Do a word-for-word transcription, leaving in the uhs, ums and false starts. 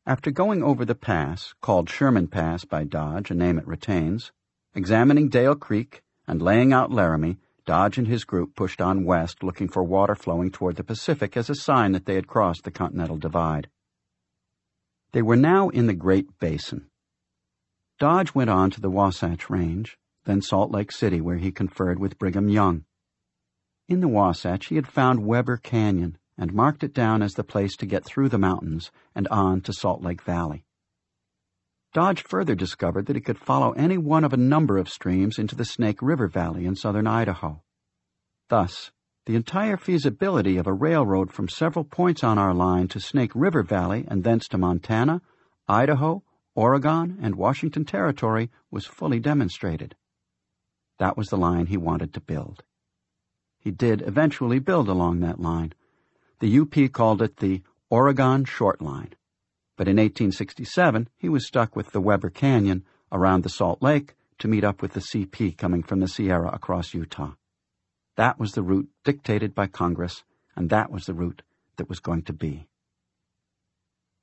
After going over the pass, called Sherman Pass by Dodge, a name it retains, examining Dale Creek, and laying out Laramie, Dodge and his group pushed on west, looking for water flowing toward the Pacific as a sign that they had crossed the Continental Divide. They were now in the Great Basin. Dodge went on to the Wasatch Range, then Salt Lake City, where he conferred with Brigham Young. In the Wasatch he had found Weber Canyon and marked it down as the place to get through the mountains and on to Salt Lake Valley. Dodge further discovered that he could follow any one of a number of streams into the Snake River Valley in southern Idaho. Thus, the entire feasibility of a railroad from several points on our line to Snake River Valley and thence to Montana, Idaho, Oregon, and Washington Territory was fully demonstrated. That was the line he wanted to build. He did eventually build along that line. The U P called it the Oregon Short Line. But in eighteen sixty-seven, he was stuck with the Weber Canyon around the Salt Lake to meet up with the C P coming from the Sierra across Utah. That was the route dictated by Congress, and that was the route that was going to be.